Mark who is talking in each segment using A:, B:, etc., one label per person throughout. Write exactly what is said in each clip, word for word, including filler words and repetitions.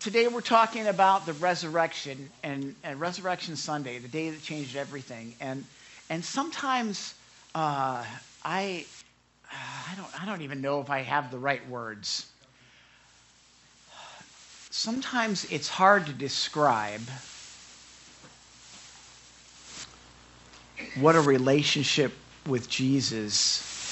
A: today we're talking about the resurrection and, and Resurrection Sunday, the day that changed everything. And and sometimes uh, I I don't I don't even know if I have the right words. Sometimes it's hard to describe what a relationship with Jesus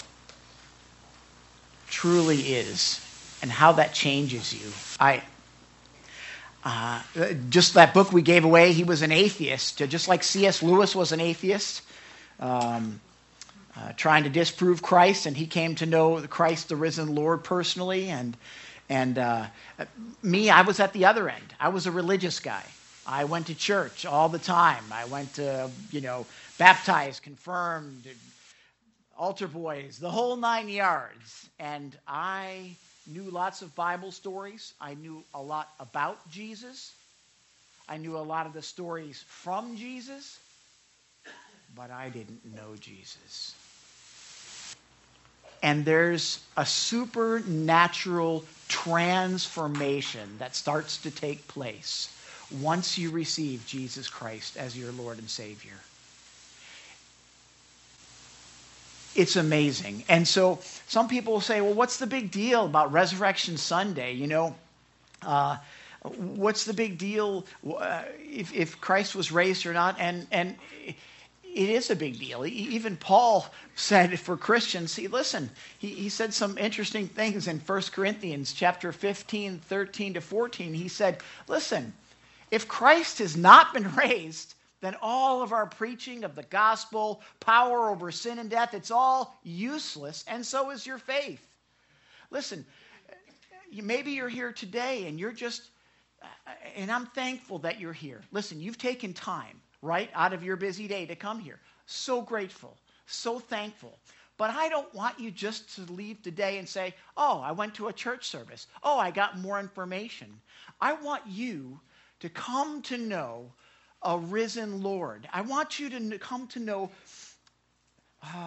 A: truly is and how that changes you. I uh, just that book we gave away, he was an atheist, just like C S Lewis was an atheist, um, uh, trying to disprove Christ, and he came to know Christ, the risen Lord, personally. And and uh, me, I was at the other end. I was a religious guy. I went to church all the time. I went to, you know, baptized, confirmed, altar boys, the whole nine yards. And I knew lots of Bible stories. I knew a lot about Jesus. I knew a lot of the stories from Jesus. But I didn't know Jesus. And there's a supernatural transformation that starts to take place once you receive Jesus Christ as your Lord and Savior. It's amazing. And so some people will say, well, what's the big deal about Resurrection Sunday? You know, uh, what's the big deal uh, if, if Christ was raised or not? And and it is a big deal. Even Paul said for Christians, see, listen, he, he said some interesting things in First Corinthians chapter fifteen, thirteen to fourteen. He said, listen, if Christ has not been raised, then all of our preaching of the gospel, power over sin and death, it's all useless, and so is your faith. Listen, maybe you're here today and you're just, and I'm thankful that you're here. Listen, you've taken time, right, out of your busy day to come here. So grateful, so thankful. But I don't want you just to leave today and say, oh, I went to a church service. Oh, I got more information. I want you to come to know a risen Lord. I want you to come to know uh,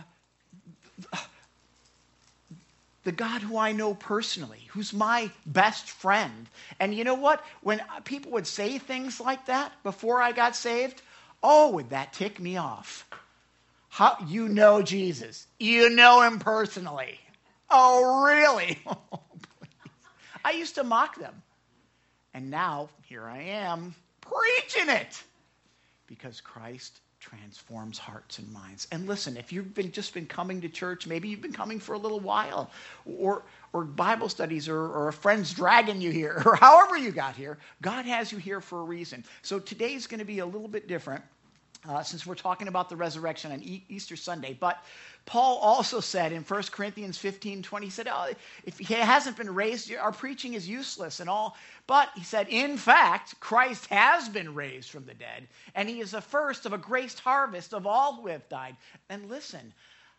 A: the God who I know personally, who's my best friend. And you know what? When people would say things like that before I got saved, oh, would that tick me off? How you know Jesus? You know him personally? Oh, really? Oh, I used to mock them. And now, here I am, preaching it. Because Christ transforms hearts and minds. And listen, if you've been just been coming to church, maybe you've been coming for a little while, or or Bible studies, or, or a friend's dragging you here, or however you got here, God has you here for a reason. So today's going to be a little bit different, uh, since we're talking about the resurrection on e- Easter Sunday. But Paul also said in First Corinthians fifteen twenty, he said, oh, if he hasn't been raised, our preaching is useless and all. But he said, in fact, Christ has been raised from the dead, and he is the first of a great harvest of all who have died. And listen,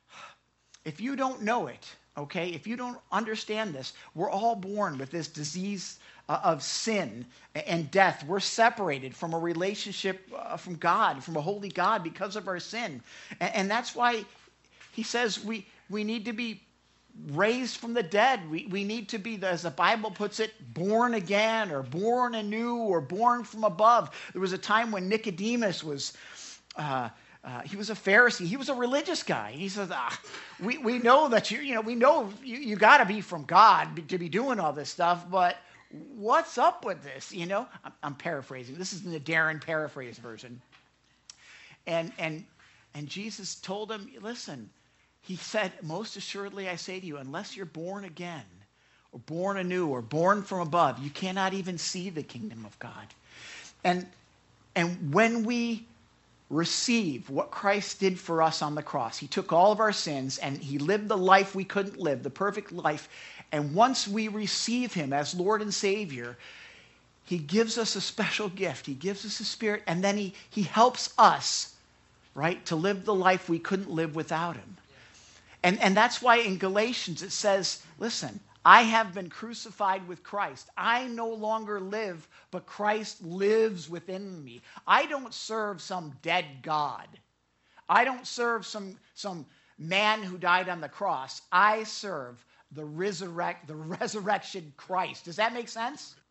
A: if you don't know it, okay, if you don't understand this, we're all born with this disease uh, of sin and death. We're separated from a relationship uh, from God, from a holy God, because of our sin. And, and that's why he says we, we need to be raised from the dead. We, we need to be, as the Bible puts it, born again, or born anew, or born from above. There was a time when Nicodemus was, uh, uh, he was a Pharisee. He was a religious guy. He says, ah, we, we know that you, you know, we know you, you got to be from God to be doing all this stuff, but what's up with this? You know, I'm, I'm paraphrasing. This is in the Darren paraphrase version. And, and, and Jesus told him, listen, he said, most assuredly I say to you, unless you're born again, or born anew, or born from above, you cannot even see the kingdom of God. And, and when we receive what Christ did for us on the cross, he took all of our sins and he lived the life we couldn't live, the perfect life. And once we receive him as Lord and Savior, he gives us a special gift. He gives us a spirit, and then he, he helps us, right, to live the life we couldn't live without him. And, and that's why in Galatians it says, listen, I have been crucified with Christ. I no longer live, but Christ lives within me. I don't serve some dead God. I don't serve some, some man who died on the cross. I serve the resurrect, the resurrection Christ. Does that make sense?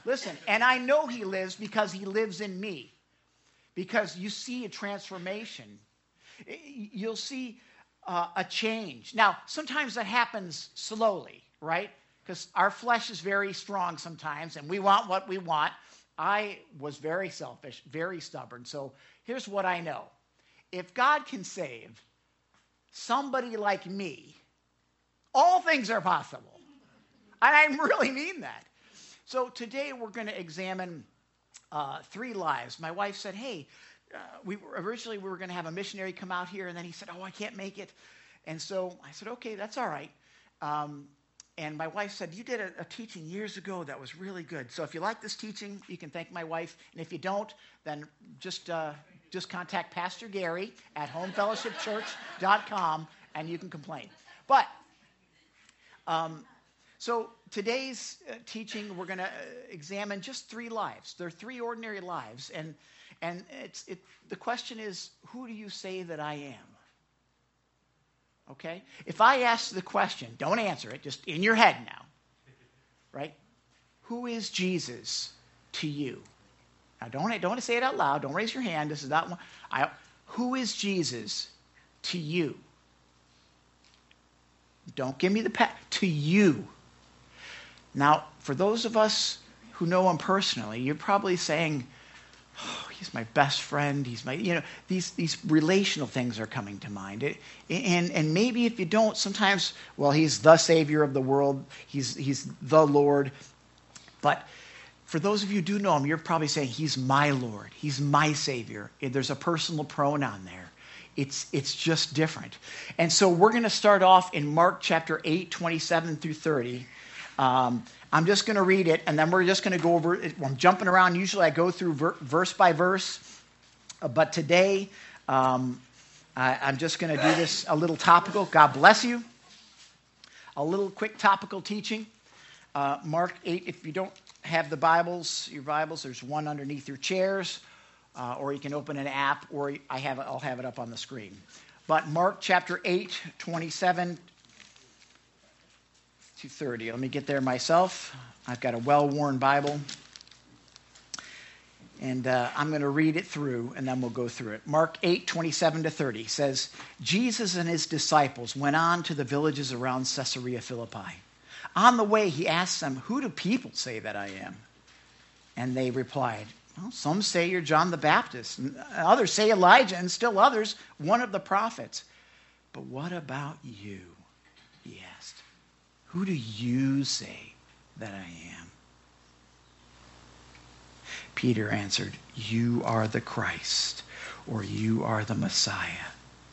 A: Listen, and I know he lives because he lives in me. Because you see a transformation. You'll see uh, a change. Now, sometimes that happens slowly, right? Because our flesh is very strong sometimes, and we want what we want. I was very selfish, very stubborn. So here's what I know. If God can save somebody like me, all things are possible. And I really mean that. So today we're going to examine uh, three lives. My wife said, hey, uh, we were, originally we were going to have a missionary come out here, and then he said, oh, I can't make it. And so I said, okay, that's all right. Um, and my wife said, you did a, a teaching years ago that was really good. So if you like this teaching, you can thank my wife. And if you don't, then just uh, just contact Pastor Gary at home fellowship church dot com, and you can complain. But um, so today's uh, teaching, we're going to uh, examine just three lives. They're three ordinary lives. And and it's it. the question is, who do you say that I am? Okay? If I ask the question, don't answer it, just in your head now. Right? Who is Jesus to you? Now, don't, don't want to say it out loud. Don't raise your hand. This is not one. I, who is Jesus to you? Don't give me the pat. To you. Now, for those of us who know him personally, you're probably saying, oh, he's my best friend. He's my, you know, these these relational things are coming to mind. It, and and maybe if you don't, sometimes, well, he's the Savior of the world. He's he's the Lord. But for those of you who do know him, you're probably saying, he's my Lord. He's my Savior. There's a personal pronoun there. It's it's just different. And so we're going to start off in Mark chapter eight, twenty-seven through thirty. Um, I'm just going to read it, and then we're just going to go over it. I'm jumping around. Usually I go through ver- verse by verse, uh, but today um, I, I'm just going to do this a little topical. God bless you. A little quick topical teaching. Uh, Mark eight, if you don't have the Bibles, your Bibles, there's one underneath your chairs, uh, or you can open an app, or I have it, I'll have it up on the screen. But Mark chapter eight, twenty-seven to thirty. Let me get there myself. I've got a well-worn Bible. And uh, I'm going to read it through, and then we'll go through it. Mark eight, twenty-seven to thirty says, Jesus and his disciples went on to the villages around Caesarea Philippi. On the way, he asked them, who do people say that I am? And they replied, well, some say you're John the Baptist, and others say Elijah, and still others, one of the prophets. But what about you? He asked. Who do you say that I am? Peter answered, you are the Christ, or you are the Messiah.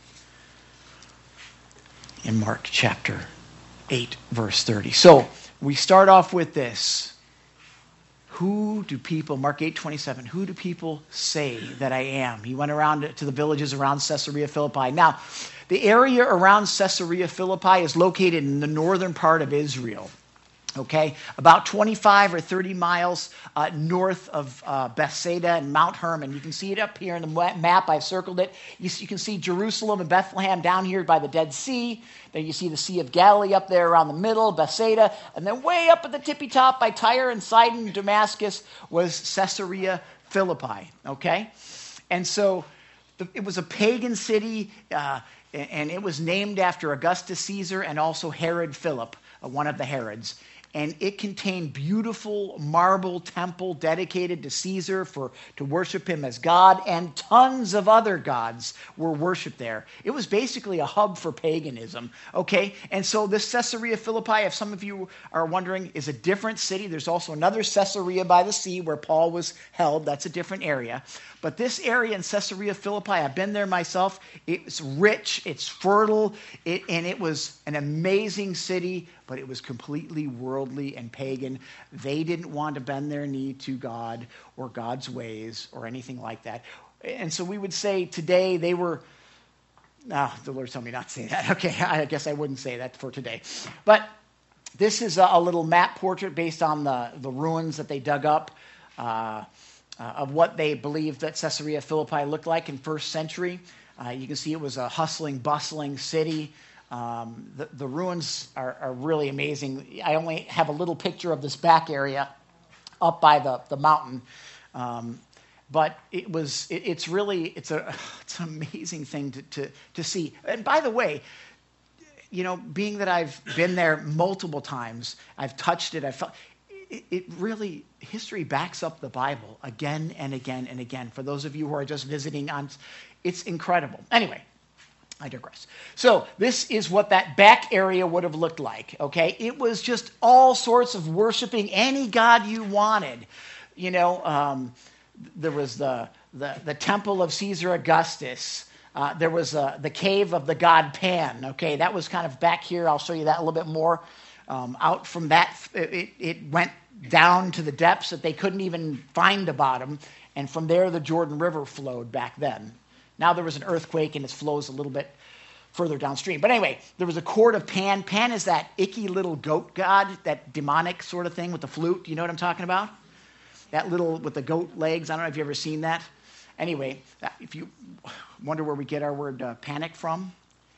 A: In Mark chapter eight, verse thirty. So we start off with this. Who do people, Mark eight, twenty-seven, who do people say that I am? He went around to the villages around Caesarea Philippi. Now, the area around Caesarea Philippi is located in the northern part of Israel. Okay, about twenty-five or thirty miles uh, north of uh, Bethsaida and Mount Hermon. You can see it up here in the map. I've circled it. You, you can see Jerusalem and Bethlehem down here by the Dead Sea. Then you see the Sea of Galilee up there around the middle, Bethsaida. And then way up at the tippy top by Tyre and Sidon and Damascus was Caesarea Philippi. Okay, and so the, it was a pagan city, uh, and it was named after Augustus Caesar and also Herod Philip, uh, one of the Herods. And it contained beautiful marble temple dedicated to Caesar for to worship him as God, and tons of other gods were worshipped there. It was basically a hub for paganism, okay? And so this Caesarea Philippi, if some of you are wondering, is a different city. There's also another Caesarea by the sea where Paul was held. That's a different area. But this area in Caesarea Philippi, I've been there myself. It's rich, it's fertile, it, and it was an amazing city, but it was completely worldly and pagan. They didn't want to bend their knee to God or God's ways or anything like that. And so we would say today they were, no, the Lord told me not to say that. Okay, I guess I wouldn't say that for today. But this is a, a little map portrait based on the, the ruins that they dug up. Uh, Uh, of what they believed that Caesarea Philippi looked like in first century. Uh, you can see it was a hustling, bustling city. Um, the, the ruins are, are really amazing. I only have a little picture of this back area, up by the, the mountain. Um, but it was, it, it's really, it's a, it's an amazing thing to, to, to see. And by the way, you know, being that I've been there multiple times, I've touched it, I've felt, it, it really, history backs up the Bible again and again and again. For those of you who are just visiting on, it's incredible. Anyway, I digress. So this is what that back area would have looked like, okay? It was just all sorts of worshiping any god you wanted. You know, um, there was the, the, the temple of Caesar Augustus. Uh, there was uh, the cave of the god Pan, okay? That was kind of back here. I'll show you that a little bit more. Um, out from that, it, it went down to the depths that they couldn't even find the bottom. And from there, the Jordan River flowed back then. Now there was an earthquake and it flows a little bit further downstream. But anyway, there was a court of Pan. Pan is that icky little goat god, that demonic sort of thing with the flute. You know what I'm talking about? That little with the goat legs. I don't know if you've ever seen that. Anyway, if you wonder where we get our word uh, panic from,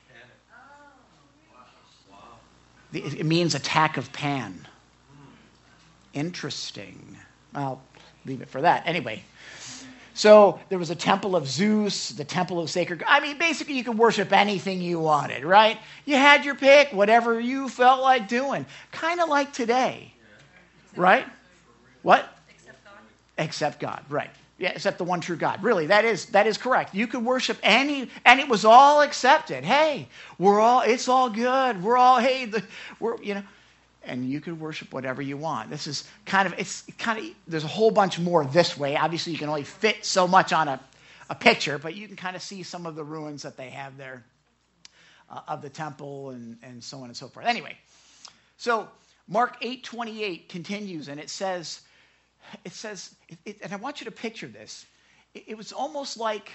A: panic. It means attack of Pan. Interesting. I'll leave it for that. Anyway. So there was a temple of Zeus, the temple of sacred. I mean, basically you could worship anything you wanted, right? You had your pick, whatever you felt like doing. Kind of like today, right? What?
B: Except God.
A: Except God, right. Yeah, except the one true God. Really, that is that is correct. You could worship any, and it was all accepted. Hey, we're all, it's all good. We're all, hey, the, we're, you know. And you can worship whatever you want. This is kind of, it's kind of, there's a whole bunch more this way. Obviously, you can only fit so much on a, a picture, but you can kind of see some of the ruins that they have there uh, of the temple and, and so on and so forth. Anyway, so Mark eight twenty-eight continues, and it says, it says, it, it, and I want you to picture this. It, it was almost like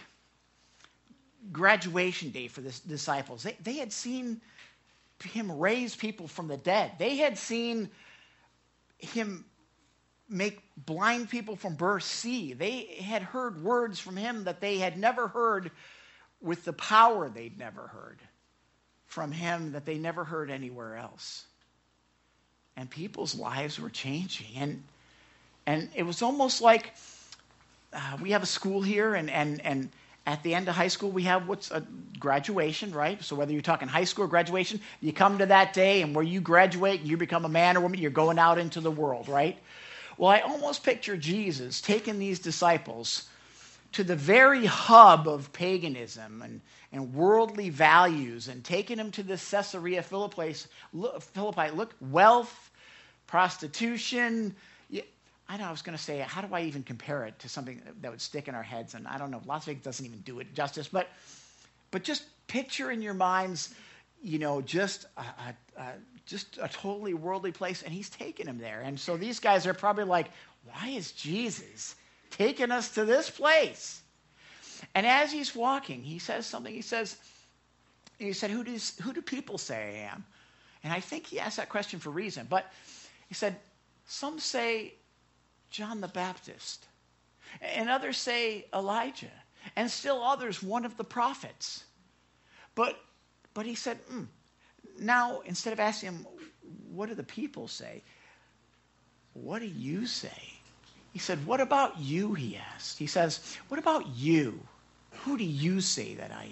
A: graduation day for the disciples. They, they had seen him raise people from the dead. They had seen him make blind people from birth see. They had heard words from him that they had never heard with the power they'd never heard from him that they never heard anywhere else. And people's lives were changing. And and it was almost like uh, we have a school here, and and and at the end of high school, we have what's a graduation, right? So whether you're talking high school or graduation, you come to that day, and where you graduate and you become a man or woman, you're going out into the world, right? Well, I almost picture Jesus taking these disciples to the very hub of paganism and, and worldly values and taking them to this Caesarea Philippi, Philippi. Look, wealth, prostitution. I know I was going to say, how do I even compare it to something that would stick in our heads? And I don't know, Las Vegas doesn't even do it justice. But but just picture in your minds, you know, just a, a, a, just a totally worldly place. And he's taking them there. And so these guys are probably like, why is Jesus taking us to this place? And as he's walking, he says something. He says, he said, who, does, who do people say I am? And I think he asked that question for a reason. But he said, some say John the Baptist, and others say Elijah, and still others one of the prophets. But but he said, mm. Now instead of asking him, what do the people say? What do you say? He said, what about you, he asked. He says, what about you? Who do you say that I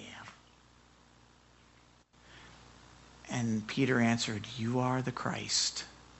A: am? And Peter answered, you are the Christ,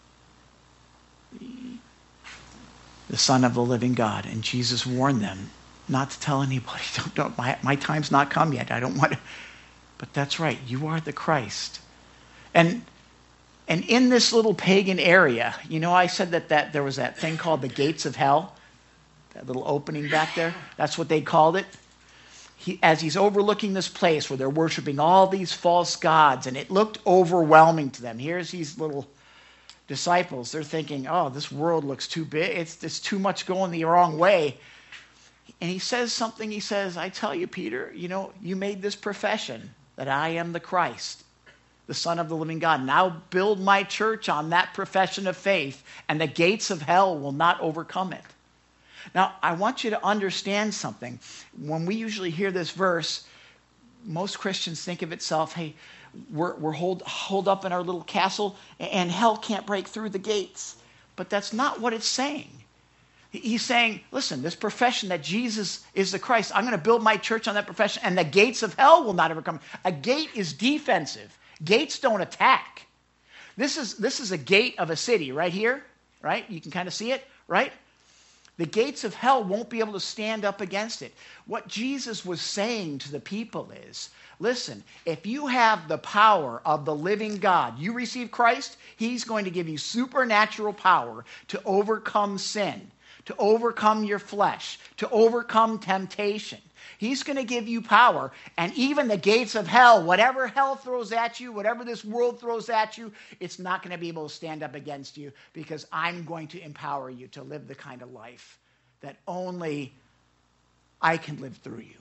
A: the Son of the living God. And Jesus warned them not to tell anybody. Don't, don't, my, my time's not come yet. I don't want to. But that's right. You are the Christ. And and in this little pagan area, you know, I said that, that there was that thing called the gates of hell, that little opening back there. That's what they called it. He, as he's overlooking this place where they're worshiping all these false gods, and it looked overwhelming to them. Here's these little disciples. They're thinking, oh, this world looks too big. It's, it's too much going the wrong way. And he says something. He says, I tell you, Peter, you know, you made this profession that I am the Christ, the Son of the living God. Now build my church on that profession of faith, and the gates of hell will not overcome it. Now, I want you to understand something. When we usually hear this verse, most Christians think of itself, hey, we're, we're hold, hold up in our little castle, and hell can't break through the gates. But that's not what it's saying. He's saying, listen, this profession that Jesus is the Christ, I'm going to build my church on that profession, and the gates of hell will not overcome. A gate is defensive. Gates don't attack. This is, this is a gate of a city right here, right? You can kind of see it, right? The gates of hell won't be able to stand up against it. What Jesus was saying to the people is, listen, if you have the power of the living God, you receive Christ, he's going to give you supernatural power to overcome sin, to overcome your flesh, to overcome temptation. He's going to give you power, and even the gates of hell, whatever hell throws at you, whatever this world throws at you, it's not going to be able to stand up against you, because I'm going to empower you to live the kind of life that only I can live through you.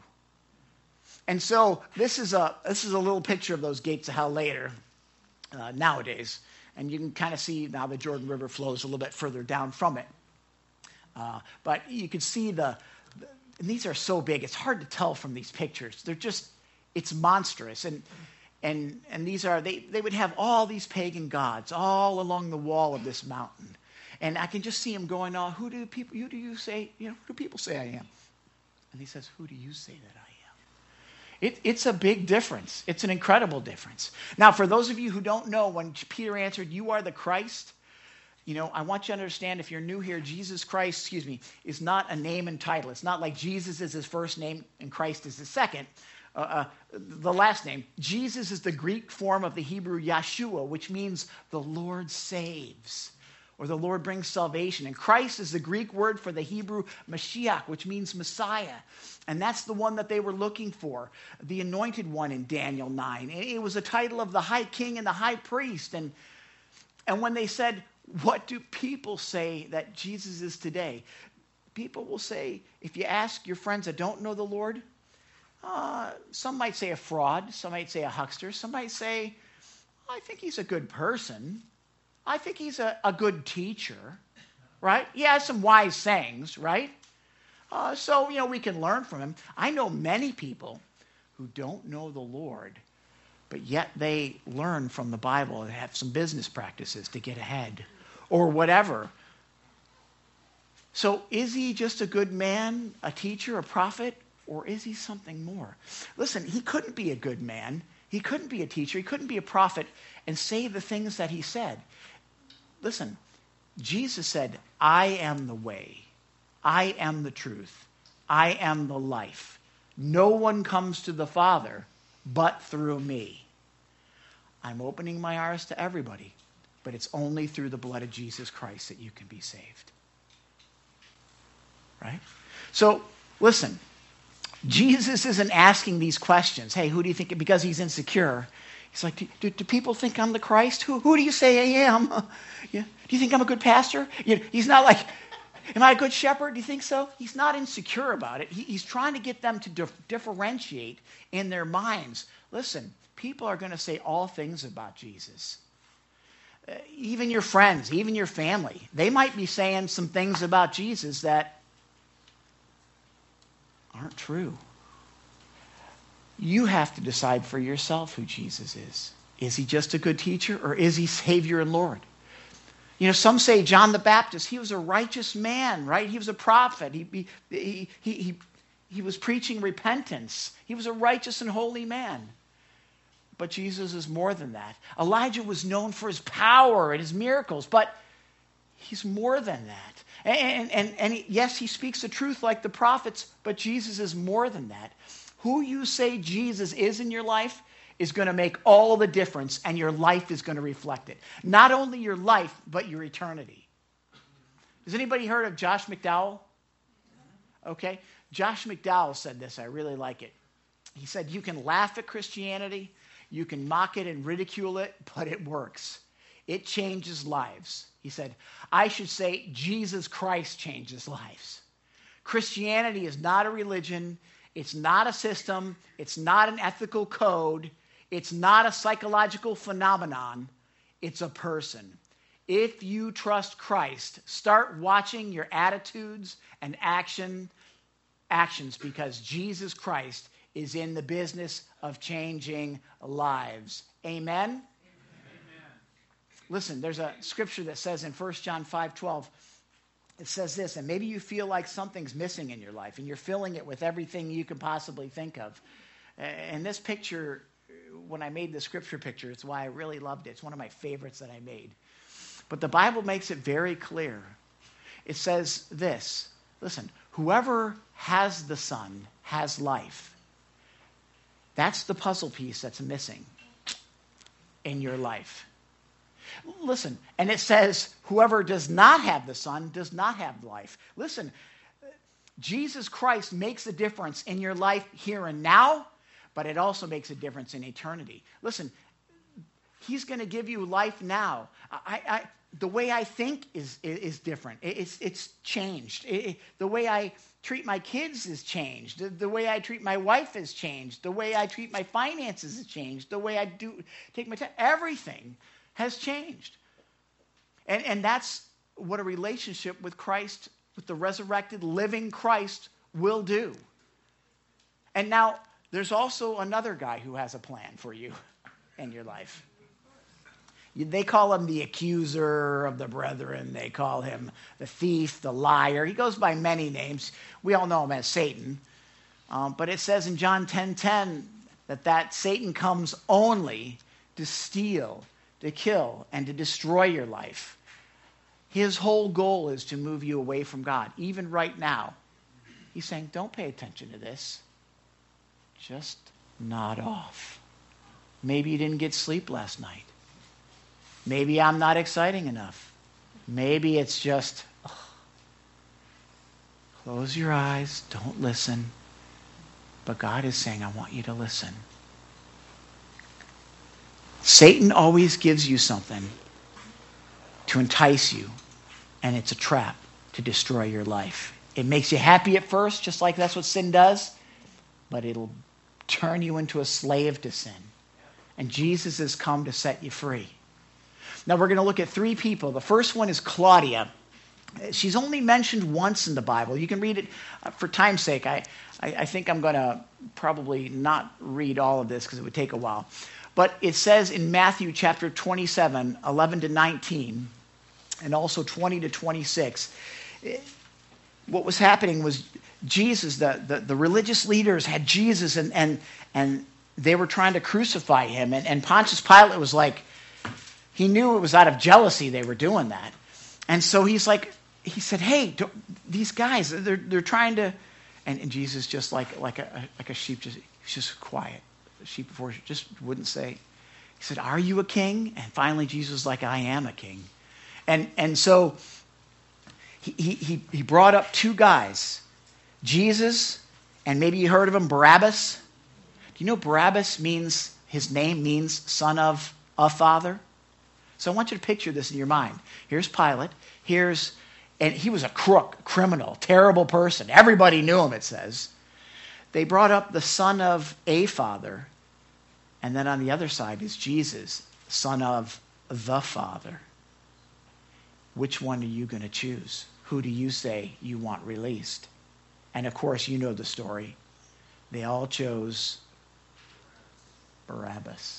A: And so this is a this is a little picture of those gates of hell later, uh, nowadays, and you can kind of see now the Jordan River flows a little bit further down from it. Uh, but you can see the, the, and these are so big, it's hard to tell from these pictures. They're just, it's monstrous. And and and these are, they, they would have all these pagan gods all along the wall of this mountain. And I can just see him going, oh, who do people, who do you say, you know, who do people say I am? And he says, who do you say that I am? It, it's a big difference. It's an incredible difference. Now, for those of you who don't know, when Peter answered, you are the Christ, you know, I want you to understand, if you're new here, Jesus Christ, excuse me, is not a name and title. It's not like Jesus is his first name and Christ is his second. Uh, uh, the last name. Jesus is the Greek form of the Hebrew Yeshua, which means the Lord saves, or the Lord brings salvation. And Christ is the Greek word for the Hebrew Mashiach, which means Messiah. And that's the one that they were looking for, the anointed one in Daniel nine. It was a title of the high king and the high priest. And, and when they said, what do people say that Jesus is today? People will say, if you ask your friends that don't know the Lord, uh, some might say a fraud, some might say a huckster, some might say, I think he's a good person. I think he's a, a good teacher, right? He has some wise sayings, right? Uh, so, you know, we can learn from him. I know many people who don't know the Lord, but yet they learn from the Bible and have some business practices to get ahead or whatever. So is he just a good man, a teacher, a prophet, or is he something more? Listen, he couldn't be a good man. He couldn't be a teacher. He couldn't be a prophet and say the things that he said. Listen, Jesus said, I am the way. I am the truth. I am the life. No one comes to the Father but through me. I'm opening my arms to everybody, but it's only through the blood of Jesus Christ that you can be saved. Right? So, listen, Jesus isn't asking these questions. Hey, who do you think? Because he's insecure. He's like, do, do, do people think I'm the Christ? Who, who do you say I am? Yeah. Do you think I'm a good pastor? You know, he's not like, am I a good shepherd? Do you think so? He's not insecure about it. He, he's trying to get them to dif- differentiate in their minds. Listen, people are going to say all things about Jesus. Uh, even your friends, even your family, they might be saying some things about Jesus that aren't true. You have to decide for yourself who Jesus is. Is he just a good teacher, or is he Savior and Lord? You know, some say John the Baptist, he was a righteous man, right? He was a prophet. He, he, he, he, he, he was preaching repentance. He was a righteous and holy man. But Jesus is more than that. Elijah was known for his power and his miracles, but he's more than that. And, and, and he, yes, he speaks the truth like the prophets, but Jesus is more than that. Who you say Jesus is in your life is going to make all the difference, and your life is going to reflect it. Not only your life, but your eternity. Has anybody heard of Josh McDowell? Okay. Josh McDowell said this. I really like it. He said, you can laugh at Christianity, you can mock it and ridicule it, but it works. It changes lives. He said, I should say Jesus Christ changes lives. Christianity is not a religion. It's not a system. It's not an ethical code. It's not a psychological phenomenon. It's a person. If you trust Christ, start watching your attitudes and action, actions, because Jesus Christ is in the business of changing lives. Amen? Amen? Listen, there's a scripture that says in First John five twelve, it says this, and maybe you feel like something's missing in your life, and you're filling it with everything you could possibly think of. And this picture, when I made the scripture picture, it's why I really loved it. It's one of my favorites that I made. But the Bible makes it very clear. It says this, listen, whoever has the Son has life. That's the puzzle piece that's missing in your life. Listen, and it says, whoever does not have the Son does not have life. Listen, Jesus Christ makes a difference in your life here and now, but it also makes a difference in eternity. Listen, he's going to give you life now. I, I, the way I think is, is, is different. It, it's, it's changed. It, it, the way I treat my kids is changed. The, the way I treat my wife has changed. The way I treat my finances has changed. The way I do take my time. Everything has changed. And, and that's what a relationship with Christ, with the resurrected, living Christ will do. And now, there's also another guy who has a plan for you in your life. They call him the accuser of the brethren. They call him the thief, the liar. He goes by many names. We all know him as Satan. Um, but it says in John ten ten that, that Satan comes only to steal, to kill, and to destroy your life. His whole goal is to move you away from God. Even right now, he's saying, don't pay attention to this. Just nod off. Maybe you didn't get sleep last night. Maybe I'm not exciting enough. Maybe it's just, ugh. Close your eyes, don't listen. But God is saying, I want you to listen. Satan always gives you something to entice you, and it's a trap to destroy your life. It makes you happy at first, just like that's what sin does, but it'll turn you into a slave to sin. And Jesus has come to set you free. Now we're going to look at three people. The first one is Claudia. She's only mentioned once in the Bible. You can read it uh, for time's sake. I, I, I think I'm going to probably not read all of this because it would take a while. But it says in Matthew chapter twenty-seven, eleven to nineteen, and also twenty to twenty-six, what was happening was Jesus, the, the, the religious leaders had Jesus, and, and, and they were trying to crucify him. And, and Pontius Pilate was like, he knew it was out of jealousy they were doing that. And so he's like, he said, hey, don't, these guys, they're, they're trying to, and, and Jesus just like, like, a, like a sheep, just, he's just quiet. A sheep before, just wouldn't say. He said, are you a king? And finally Jesus was like, I am a king. And, and so he, he, he brought up two guys, Jesus, and maybe you heard of him, Barabbas. Do you know Barabbas means, his name means son of a father? So I want you to picture this in your mind. Here's Pilate. Here's, and he was a crook, criminal, terrible person. Everybody knew him, it says. They brought up the son of a father. And then on the other side is Jesus, son of the Father. Which one are you going to choose? Who do you say you want released? And of course, you know the story. They all chose Barabbas.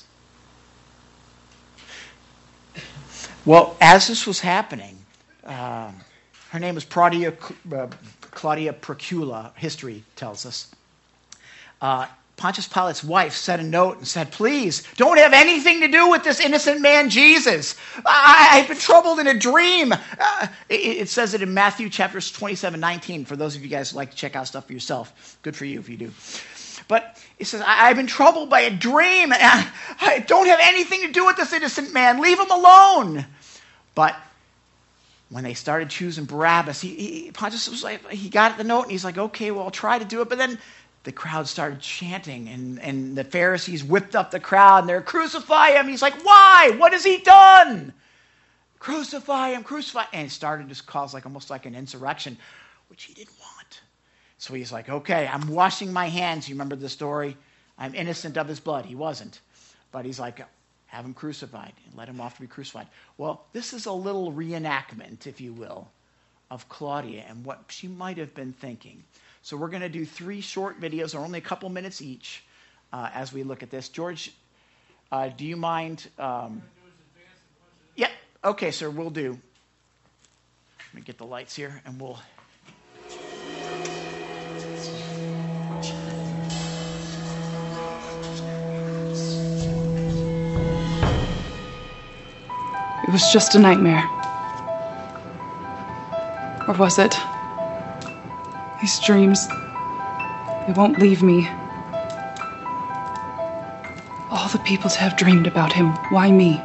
A: Well, as this was happening, uh, her name was Claudia, uh, Claudia Procula, history tells us. Uh, Pontius Pilate's wife sent a note and said, please, don't have anything to do with this innocent man, Jesus. I, I've been troubled in a dream. Uh, it, it says it in Matthew chapters twenty-seven, nineteen, for those of you guys who like to check out stuff for yourself. Good for you if you do. But it says, I, I've been troubled by a dream. And I, I don't have anything to do with this innocent man. Leave him alone. But when they started choosing Barabbas, he, he, Pontius was like, he got the note and he's like, okay, well, I'll try to do it. But then the crowd started chanting, and, and the Pharisees whipped up the crowd, and they're, crucify him. He's like, why? What has he done? Crucify him, crucify him. And it started to cause like almost like an insurrection, which he didn't want. So he's like, okay, I'm washing my hands. You remember the story? I'm innocent of his blood. He wasn't. But he's like, have him crucified, and let him off to be crucified. Well, this is a little reenactment, if you will, of Claudia and what she might have been thinking. So we're going to do three short videos, or only a couple minutes each, uh, as we look at this. George, uh, do you mind? Um, yeah. Okay, sir, we'll do. me get the lights here, and we'll...
B: It was just a nightmare. Or was it? These dreams, they won't leave me. All the people to have dreamed about him, why me?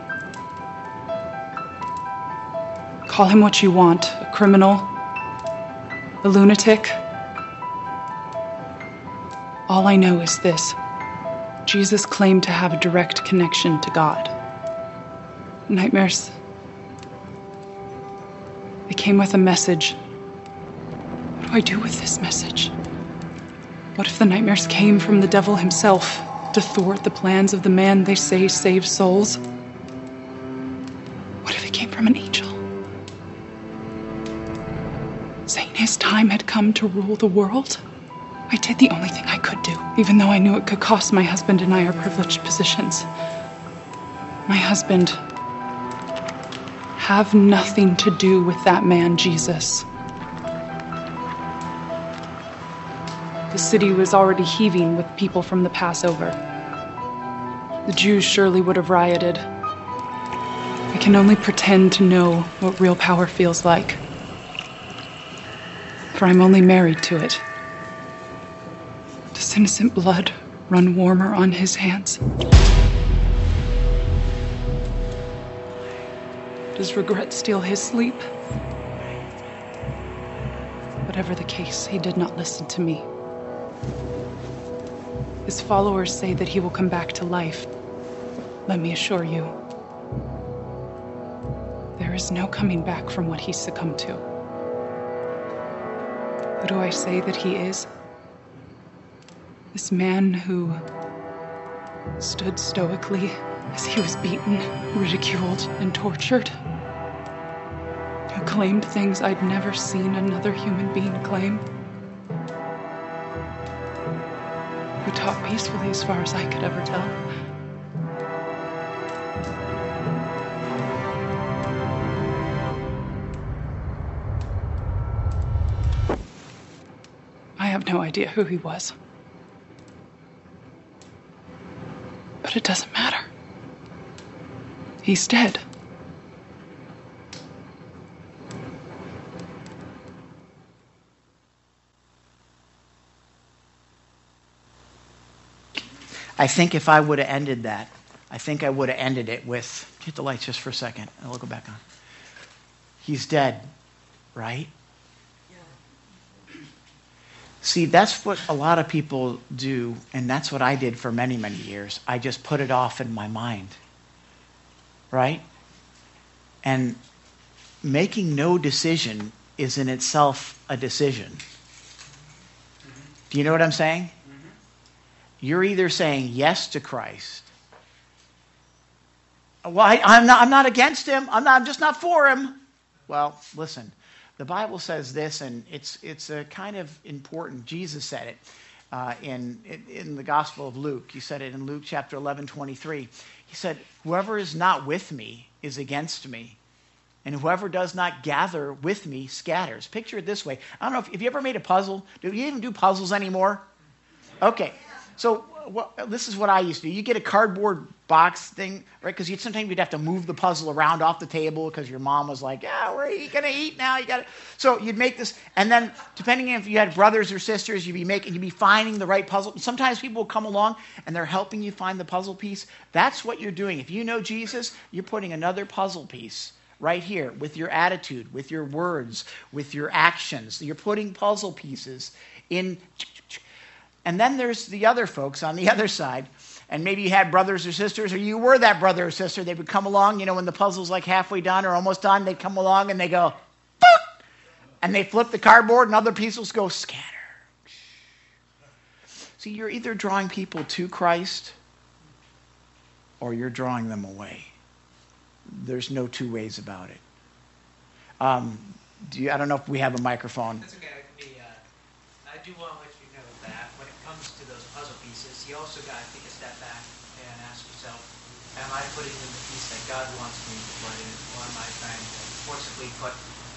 B: Call him what you want, a criminal, a lunatic. All I know is this: Jesus claimed to have a direct connection to God. Nightmares, they came with a message. What do I do with this message? What if the nightmares came from the devil himself to thwart the plans of the man they say saves souls? What if it came from an angel, saying his time had come to rule the world? I did the only thing I could do, even though I knew it could cost my husband and I our privileged positions. My husband have nothing to do with that man, Jesus. The city was already heaving with people from the Passover. The Jews surely would have rioted. I can only pretend to know what real power feels like, for I'm only married to it. Does innocent blood run warmer on his hands? Does regret steal his sleep? Whatever the case, he did not listen to me. His followers say that he will come back to life. Let me assure you, there is no coming back from what he succumbed to. Who do I say that he is? This man who stood stoically as he was beaten, ridiculed, and tortured. Who claimed things I'd never seen another human being claim. Who taught peacefully as far as I could ever tell. I have no idea who he was. But it doesn't matter. He's dead.
A: I think if I would have ended that, I think I would have ended it with, hit the lights just for a second, and we'll go back on. He's dead, right? Yeah. See, that's what a lot of people do, and that's what I did for many, many years. I just put it off in my mind, right? And making no decision is in itself a decision. Do you know what I'm saying? You're either saying yes to Christ. Well, I, I'm not. I'm not against him. I'm not. I'm just not for him. Well, listen. The Bible says this, and it's it's a kind of important. Jesus said it uh, in in the Gospel of Luke. He said it in Luke chapter eleven, twenty-three. He said, "Whoever is not with me is against me, and whoever does not gather with me scatters." Picture it this way. I don't know if have you ever made a puzzle. Do you even do puzzles anymore? Okay. So well, this is what I used to do. You get a cardboard box thing, right? Because sometimes you'd have to move the puzzle around off the table because your mom was like, "Yeah, where are you going to eat now? You got it." So you'd make this, and then depending on if you had brothers or sisters, you'd be making, you'd be finding the right puzzle. Sometimes people will come along and they're helping you find the puzzle piece. That's what you're doing. If you know Jesus, you're putting another puzzle piece right here with your attitude, with your words, with your actions. You're putting puzzle pieces in. And then there's the other folks on the other side. And maybe you had brothers or sisters, or you were that brother or sister. They would come along, you know, when the puzzle's like halfway done or almost done, they'd come along and they go, boop! And they flip the cardboard and other pieces go scatter. See, you're either drawing people to Christ or you're drawing them away. There's no two ways about it. Um, do you, I don't know if we have a microphone.
C: That's okay. I, can be, uh, I do want to let you know that when it comes to those puzzle pieces, you also got to take a step back and ask yourself, am I putting in the piece that God wants me to put in, or am I trying to forcibly put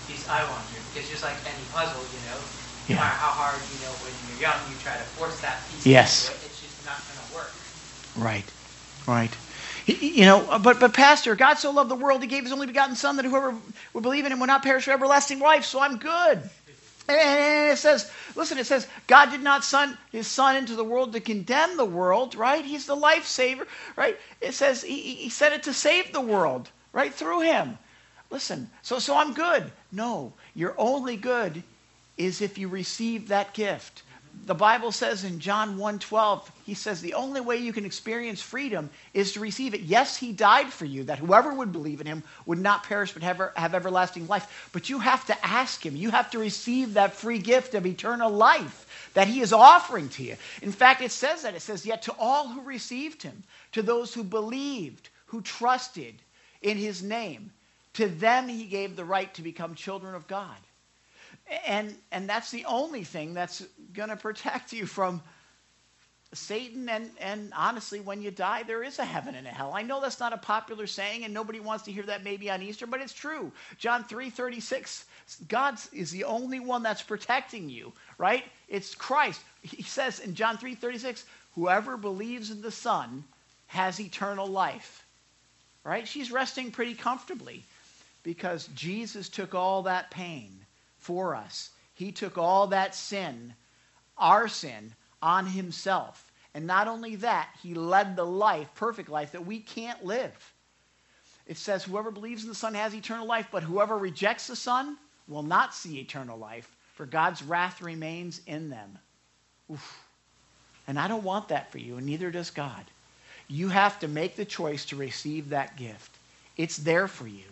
C: piece I want to. Because just like any puzzle, you know,
A: Yeah.
C: no matter how hard, you know, when you're young, you try to force that piece
A: Yes.
C: into it, it's just not going to work.
A: Right, right. You know, but but Pastor, God so loved the world, he gave his only begotten Son, that whoever would believe in him would not perish for everlasting life, so I'm good. And it says, listen, it says, God did not send his Son into the world to condemn the world, right? He's the life saver, right? It says he, he sent it to save the world, right, through him. Listen, so, so I'm good. No, you're only good is if you receive that gift. The Bible says in John one twelve, he says the only way you can experience freedom is to receive it. Yes, he died for you, that whoever would believe in him would not perish but have, have everlasting life. But you have to ask him. You have to receive that free gift of eternal life that he is offering to you. In fact, it says that. It says, yet to all who received him, to those who believed, who trusted in his name, to them he gave the right to become children of God. And and that's the only thing that's going to protect you from Satan. And, and honestly, when you die, there is a heaven and a hell. I know that's not a popular saying, and nobody wants to hear that maybe on Easter, but it's true. John three thirty-six, God is the only one that's protecting you, right? It's Christ. He says in John three thirty-six, whoever believes in the Son has eternal life, right? She's resting pretty comfortably because Jesus took all that pain for us. He took all that sin, our sin, on himself. And not only that, he led the life, perfect life, that we can't live. It says, whoever believes in the Son has eternal life, but whoever rejects the Son will not see eternal life, for God's wrath remains in them. Oof. And I don't want that for you, and neither does God. You have to make the choice to receive that gift. It's there for you.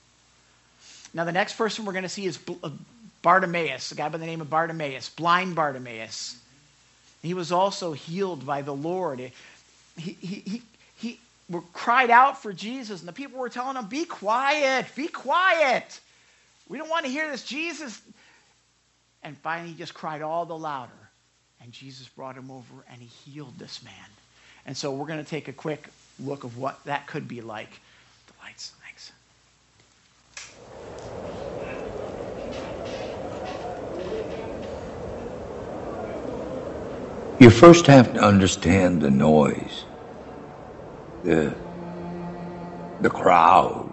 A: Now, the next person we're going to see is Bartimaeus, a guy by the name of Bartimaeus, blind Bartimaeus. He was also healed by the Lord. He, he, he, he cried out for Jesus, and the people were telling him, be quiet, be quiet. We don't want to hear this, Jesus. And finally, he just cried all the louder, and Jesus brought him over, and he healed this man. And so we're going to take a quick look of what that could be like. The lights, thanks.
D: You first have to understand the noise, the, the crowd.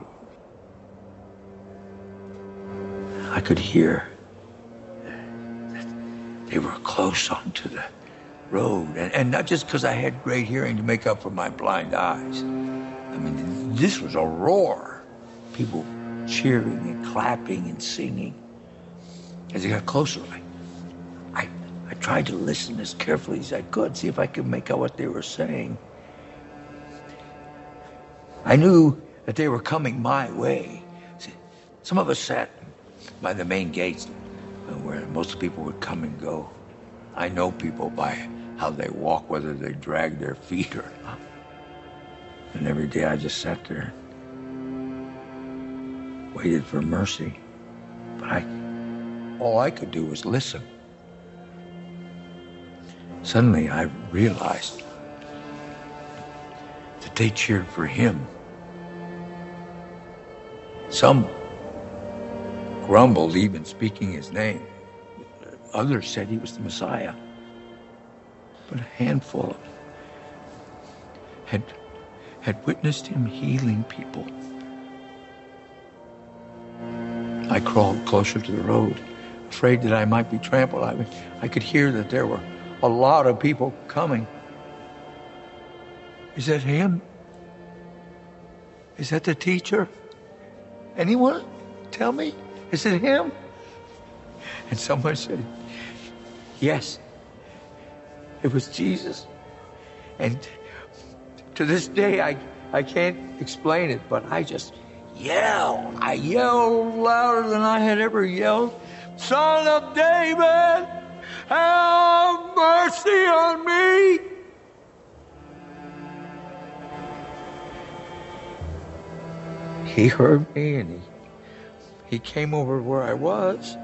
D: I could hear that they were close onto the road, and, and not just because I had great hearing to make up for my blind eyes. I mean, this was a roar. People cheering and clapping and singing. As they got closer, I I, I tried to listen as carefully as I could, see if I could make out what they were saying. I knew that they were coming my way. See, some of us sat by the main gates where most people would come and go. I know people by how they walk, whether they drag their feet or not. And every day I just sat there, waited for mercy. But I, all I could do was listen. Suddenly I realized that they cheered for him. Some grumbled, even speaking his name. Others said he was the Messiah. But a handful of them had, had witnessed him healing people. I crawled closer to the road, afraid that I might be trampled. I mean, I could hear that there were a lot of people coming. Is that him? Is that the teacher? Anyone? Tell me. Is it him? And someone said, yes, it was Jesus. And to this day, I, I can't explain it, but I just yelled. I yelled louder than I had ever yelled. Son of David, have mercy on me. He heard me, and he, he came over where I was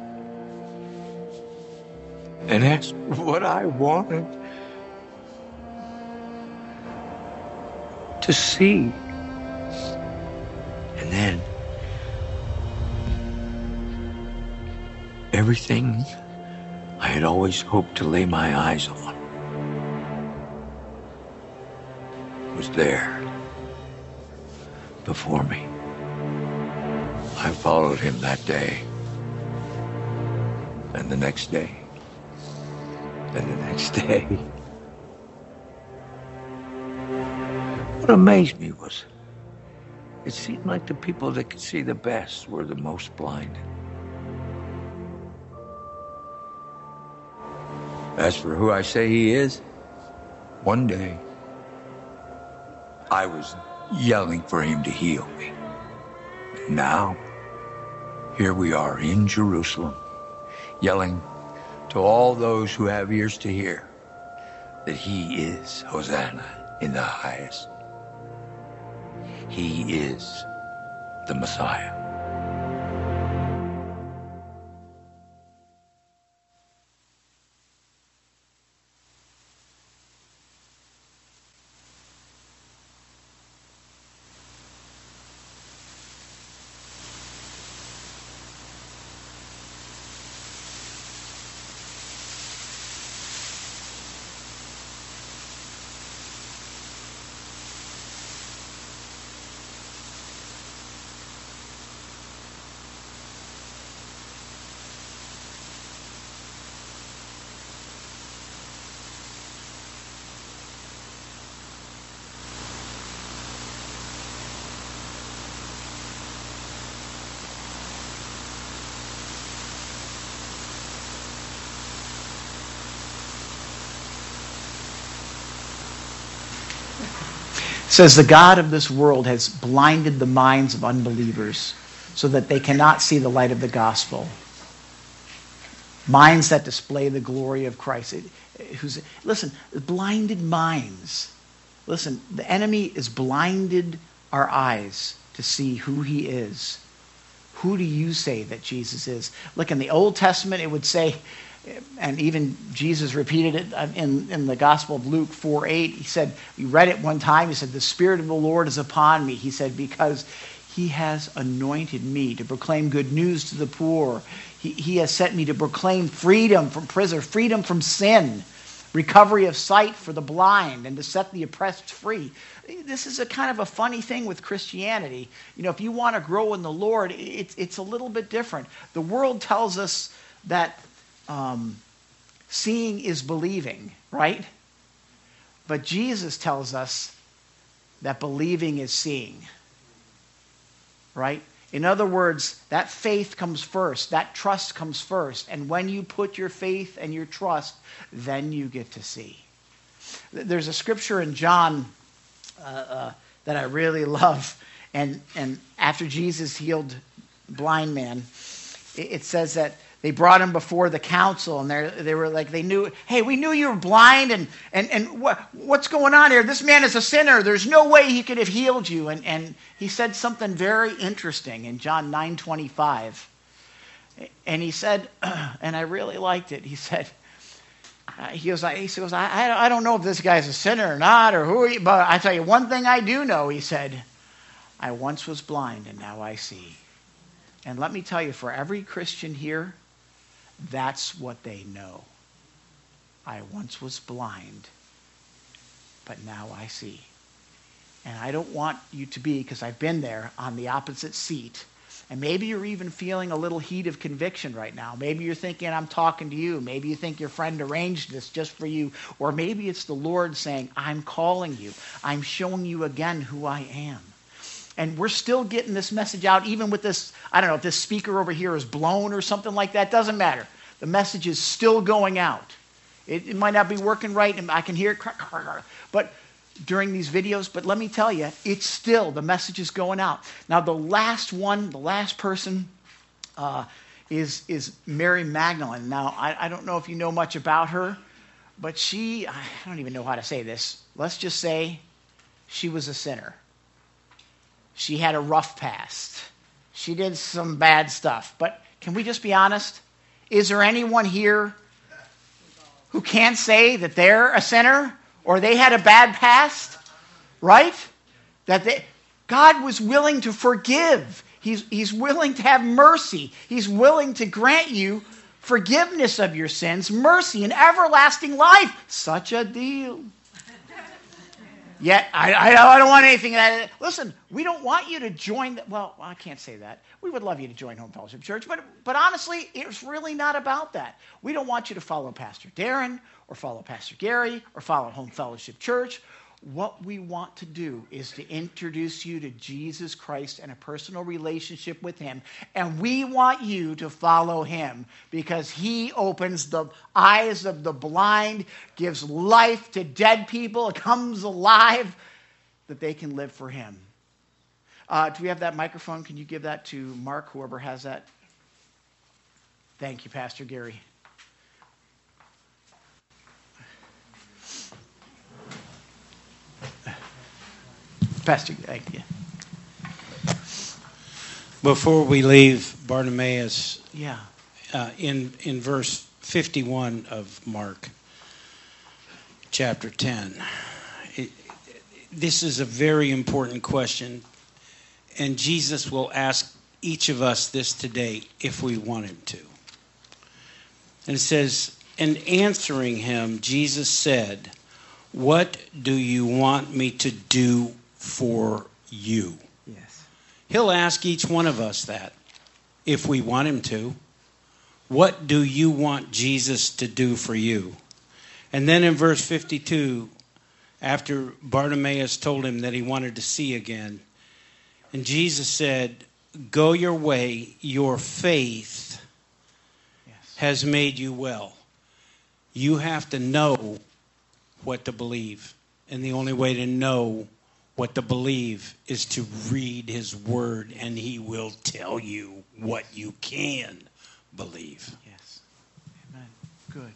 D: and asked what I wanted to see. And then everything I had always hoped to lay my eyes on was there before me. I followed him that day, and the next day, and the next day. What amazed me was it seemed like the people that could see the best were the most blinded. As for who I say he is, one day I was yelling for him to heal me. Now, here we are in Jerusalem, yelling to all those who have ears to hear that he is Hosanna in the highest. He is the Messiah.
A: It says, the God of this world has blinded the minds of unbelievers so that they cannot see the light of the gospel. Minds that display the glory of Christ. It, who's, listen, blinded minds. Listen, the enemy has blinded our eyes to see who he is. Who do you say that Jesus is? Look, in the Old Testament, it would say, and even Jesus repeated it in, in the Gospel of Luke four eight. He said, we read it one time, he said, the Spirit of the Lord is upon me. He said, because he has anointed me to proclaim good news to the poor. He, he has sent me to proclaim freedom from prison, freedom from sin, recovery of sight for the blind, and to set the oppressed free. This is a kind of a funny thing with Christianity. You know, if you want to grow in the Lord, it's, it's a little bit different. The world tells us that Um, seeing is believing, right? But Jesus tells us that believing is seeing, right? In other words, that faith comes first, that trust comes first, and when you put your faith and your trust, then you get to see. There's a scripture in John uh, uh, that I really love, and, and after Jesus healed the blind man, it, it says that they brought him before the council, and they they were like, they knew, hey, we knew you were blind, and and and what what's going on here? This man is a sinner. There's no way he could have healed you. And and he said something very interesting in John nine twenty-five. And he said, and I really liked it. He said, uh, he goes, he goes, I I don't know if this guy's a sinner or not, or who, he, but I tell you one thing I do know. He said, I once was blind, and now I see. And let me tell you, for every Christian here, that's what they know. I once was blind, but now I see. And I don't want you to be, because I've been there, on the opposite seat. And maybe you're even feeling a little heat of conviction right now. Maybe you're thinking, I'm talking to you. Maybe you think your friend arranged this just for you. Or maybe it's the Lord saying, I'm calling you. I'm showing you again who I am. And we're still getting this message out, even with this, I don't know, if this speaker over here is blown or something like that, doesn't matter. The message is still going out. It, it might not be working right, and I can hear it, but during these videos, but let me tell you, it's still, the message is going out. Now, the last one, the last person uh, is, is Mary Magdalene. Now, I, I don't know if you know much about her, but she, I don't even know how to say this. Let's just say she was a sinner. She had a rough past. She did some bad stuff. But can we just be honest? Is there anyone here who can't say that they're a sinner or they had a bad past? Right? That they, God was willing to forgive. He's, he's willing to have mercy. He's willing to grant you forgiveness of your sins, mercy, and everlasting life. Such a deal. Yet, I, I, I don't want anything of that. Listen, we don't want you to join, the, well, I can't say that. We would love you to join Home Fellowship Church, but, but honestly, it's really not about that. We don't want you to follow Pastor Darren or follow Pastor Gary or follow Home Fellowship Church. What we want to do is to introduce you to Jesus Christ and a personal relationship with Him. And we want you to follow Him because He opens the eyes of the blind, gives life to dead people, comes alive, that they can live for Him. Uh, do we have that microphone? Can you give that to Mark, whoever has that? Thank you, Pastor Gary. Pastor, thank you.
E: Before we leave Bartimaeus,
A: Yeah.
E: uh, in in verse fifty-one of Mark, chapter ten, it, this is a very important question, and Jesus will ask each of us this today if we want Him to. And it says, "And answering him, Jesus said, 'What do you want me to do for you?'"
A: Yes.
E: He'll ask each one of us that, if we want Him to. What do you want Jesus to do for you? And then in verse fifty-two, after Bartimaeus told him that he wanted to see again, and Jesus said, "Go your way, your faith
A: Yes.
E: has made you well." You have to know what to believe. And the only way to know what to believe is to read His Word, and He will tell you what you can believe.
A: Yes. Amen. Good.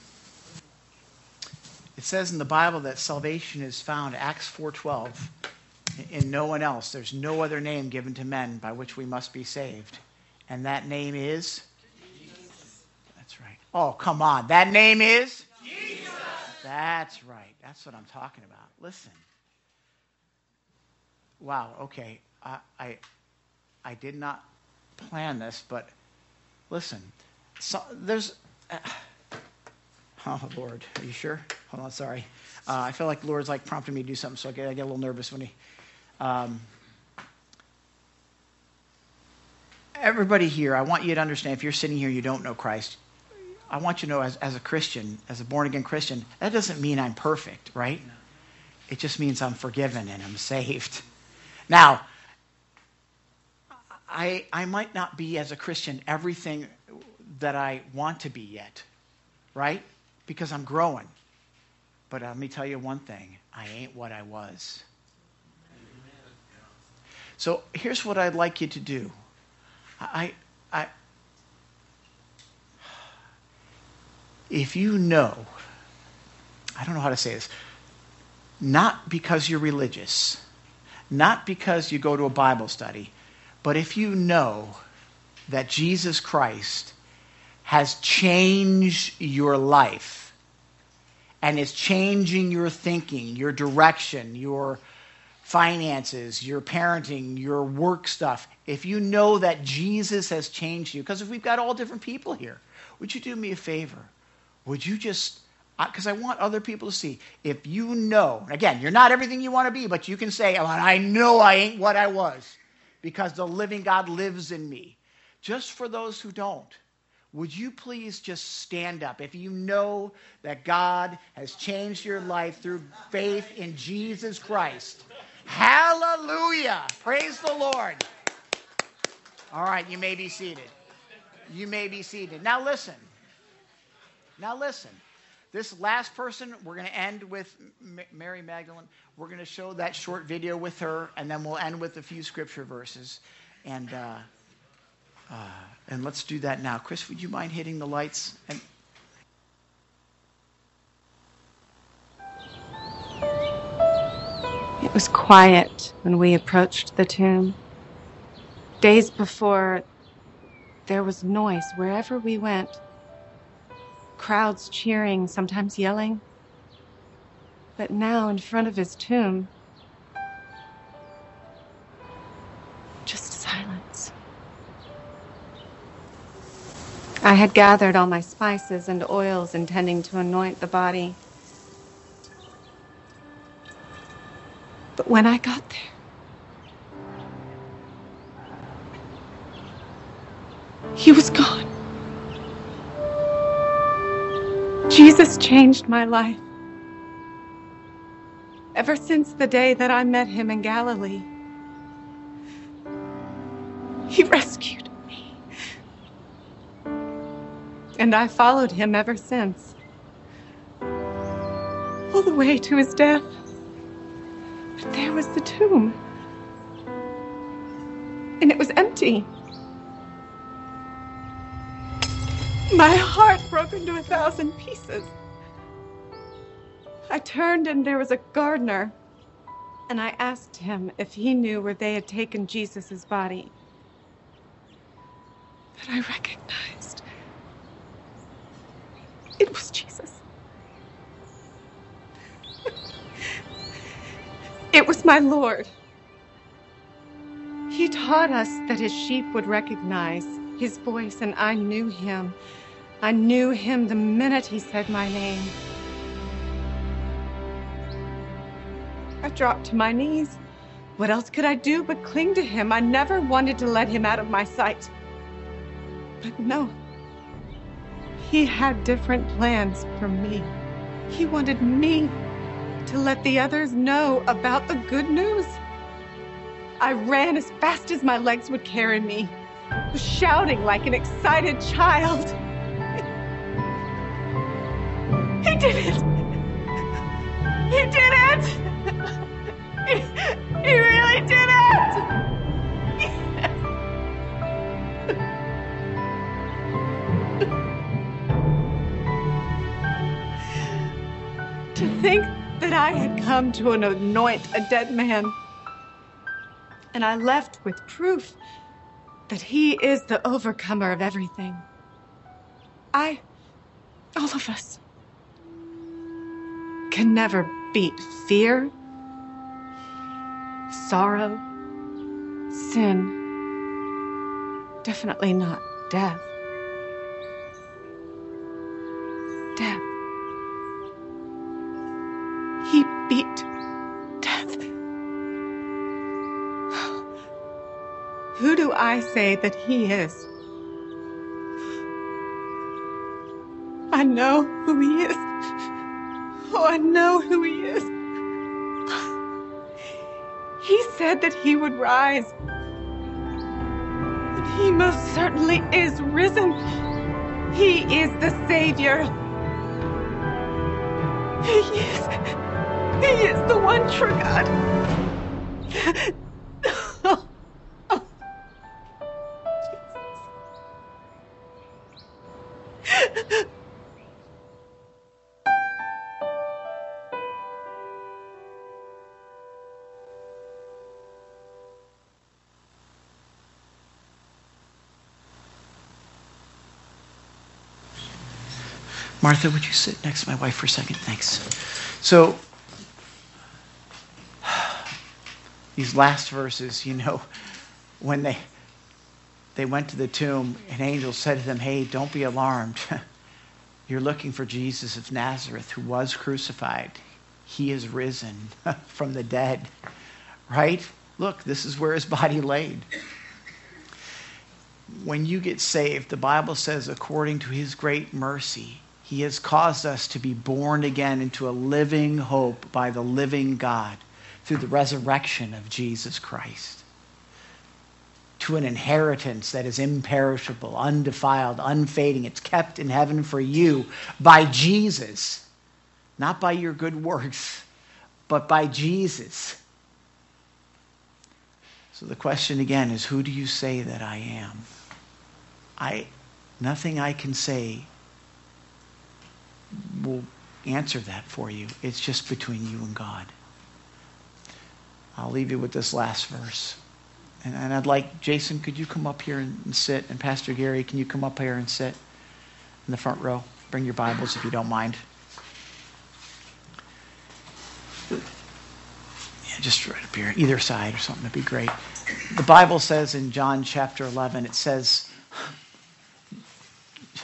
A: It says in the Bible that salvation is found, Acts four twelve, in no one else. There's no other name given to men by which we must be saved. And that name is? Jesus. That's right. Oh, come on. That name is? Jesus. That's right. That's what I'm talking about. Listen. Wow, okay. I, I I did not plan this, but listen. So there's uh, oh Lord, are you sure? Hold on, sorry. Uh, I feel like the Lord's like prompting me to do something, so I get, I get a little nervous when He. Um, everybody here, I want you to understand. If you're sitting here, you don't know Christ. I want you to know, as as a Christian, as a born again Christian, that doesn't mean I'm perfect, right? It just means I'm forgiven and I'm saved. Now, I, I might not be, as a Christian, everything that I want to be yet, right? Because I'm growing. But let me tell you one thing. I ain't what I was. So here's what I'd like you to do. I, I, if you know, I don't know how to say this, not because you're religious, not because you go to a Bible study, but if you know that Jesus Christ has changed your life and is changing your thinking, your direction, your finances, your parenting, your work stuff, if you know that Jesus has changed you, because if we've got all different people here, would you do me a favor? Would you just, because I want other people to see, if you know, again, you're not everything you want to be, but you can say, oh, I know I ain't what I was because the living God lives in me. Just for those who don't, would you please just stand up if you know that God has changed your life through faith in Jesus Christ? Hallelujah! Praise the Lord. All right, you may be seated. You may be seated. Now listen. Now listen. This last person, we're going to end with Mary Magdalene. We're going to show that short video with her, and then we'll end with a few scripture verses. And uh, uh, and let's do that now. Chris, would you mind hitting the lights? And
F: it was quiet when we approached the tomb. Days before, there was noise wherever we went. Crowds cheering, sometimes yelling. But now, in front of his tomb, just silence. I had gathered all my spices and oils intending to anoint the body. But when I got there, he was gone. Jesus changed my life. Ever since the day that I met him in Galilee, he rescued me. And I followed him ever since, all the way to his death. But there was the tomb, and it was empty. My heart broke into a thousand pieces. I turned and there was a gardener, and I asked him if he knew where they had taken Jesus' body. But I recognized it was Jesus. It was my Lord. He taught us that his sheep would recognize his voice, and I knew him. I knew him the minute he said my name. I dropped to my knees. What else could I do but cling to him? I never wanted to let him out of my sight. But no, he had different plans for me. He wanted me to let the others know about the good news. I ran as fast as my legs would carry me, shouting like an excited child. He did it! He did it! He, he really did it! Yes. To think that I had come to anoint a dead man, and I left with proof that he is the overcomer of everything. I, all of us, can never beat fear, sorrow, sin, definitely not death. Death. He beat death. Who do I say that he is? I know who he is. Oh, I know who he is. He said that he would rise. And he most certainly is risen. He is the Savior. He is. He is the one true God. Oh, oh. Jesus.
A: Martha, would you sit next to my wife for a second? Thanks. So, these last verses, you know, when they they went to the tomb, an angel said to them, hey, don't be alarmed. You're looking for Jesus of Nazareth, who was crucified. He is risen from the dead, right? Look, this is where his body laid. When you get saved, the Bible says, according to his great mercy, he has caused us to be born again into a living hope by the living God through the resurrection of Jesus Christ, to an inheritance that is imperishable, undefiled, unfading. It's kept in heaven for you by Jesus, not by your good works, but by Jesus. So the question again is, who do you say that I am? I, nothing I can say will answer that for you. It's just between you and God. I'll leave you with this last verse. And, and I'd like, Jason, could you come up here and, and sit? And Pastor Gary, can you come up here and sit in the front row? Bring your Bibles if you don't mind. Yeah, just right up here, either side or something, that'd be great. The Bible says in John chapter eleven, it says,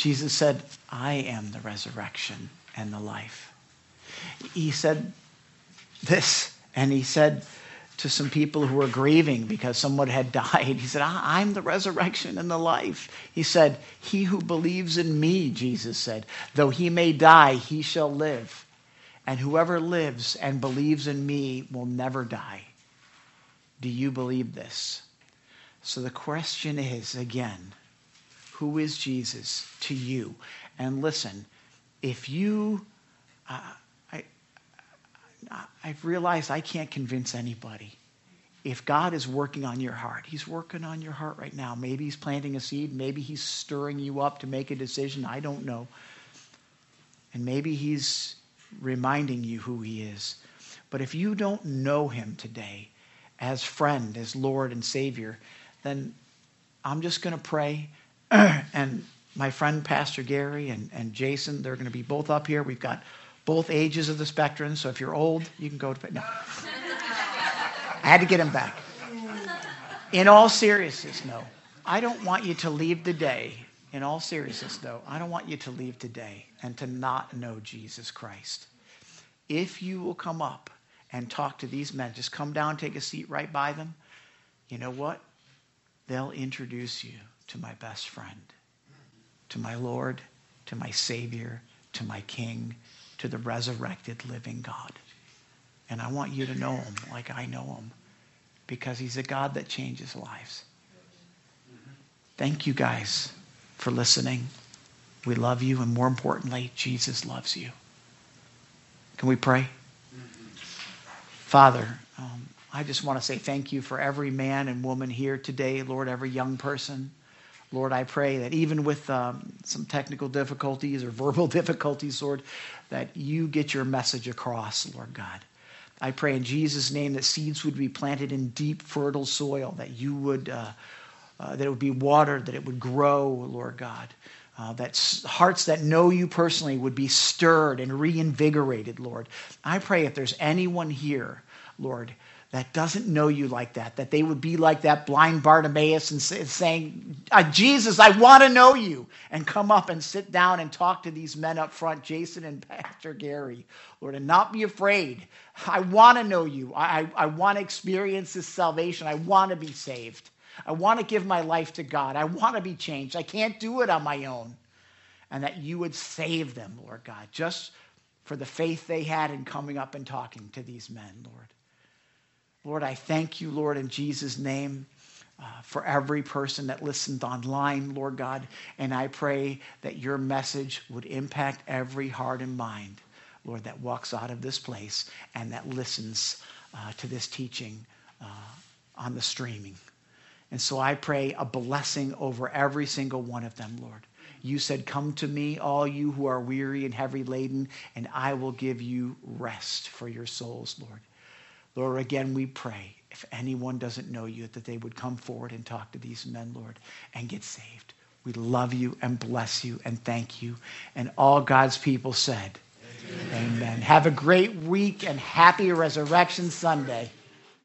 A: Jesus said, I am the resurrection and the life. He said this, and he said to some people who were grieving because someone had died, he said, I'm the resurrection and the life. He said, he who believes in me, Jesus said, though he may die, he shall live. And whoever lives and believes in me will never die. Do you believe this? So the question is, again, who is Jesus to you? And listen, if you, uh, I, I've realized I can't convince anybody. If God is working on your heart, he's working on your heart right now. Maybe he's planting a seed. Maybe he's stirring you up to make a decision. I don't know. And maybe he's reminding you who he is. But if you don't know him today as friend, as Lord and Savior, then I'm just going to pray. And my friend Pastor Gary and, and Jason, they're going to be both up here. We've got both ages of the spectrum, so if you're old, you can go to... No. I had to get him back. In all seriousness, no. I don't want you to leave today, in all seriousness, though, I don't want you to leave today and to not know Jesus Christ. If you will come up and talk to these men, just come down, take a seat right by them, you know what? They'll introduce you to my best friend, to my Lord, to my Savior, to my King, to the resurrected living God. And I want you to know him like I know him, because he's a God that changes lives. Thank you guys for listening. We love you, and more importantly, Jesus loves you. Can we pray? Father, um, I just want to say thank you for every man and woman here today, Lord, every young person. Lord, I pray that even with um, some technical difficulties or verbal difficulties, Lord, that you get your message across, Lord God. I pray in Jesus' name that seeds would be planted in deep, fertile soil, that you would, uh, uh, that it would be watered, that it would grow, Lord God. Uh, that hearts that know you personally would be stirred and reinvigorated, Lord. I pray if there's anyone here, Lord, that doesn't know you like that, that they would be like that blind Bartimaeus and say, saying, Jesus, I want to know you, and come up and sit down and talk to these men up front, Jason and Pastor Gary, Lord, and not be afraid. I want to know you. I, I, I want to experience this salvation. I want to be saved. I want to give my life to God. I want to be changed. I can't do it on my own. And that you would save them, Lord God, just for the faith they had in coming up and talking to these men, Lord. Lord, I thank you, Lord, in Jesus' name, uh, for every person that listened online, Lord God. And I pray that your message would impact every heart and mind, Lord, that walks out of this place and that listens uh, to this teaching uh, on the streaming. And so I pray a blessing over every single one of them, Lord. You said, come to me, all you who are weary and heavy laden, and I will give you rest for your souls, Lord. Lord, again, we pray, if anyone doesn't know you, that they would come forward and talk to these men, Lord, and get saved. We love you and bless you and thank you. And all God's people said, amen. Amen. Have a great week and happy Resurrection Sunday.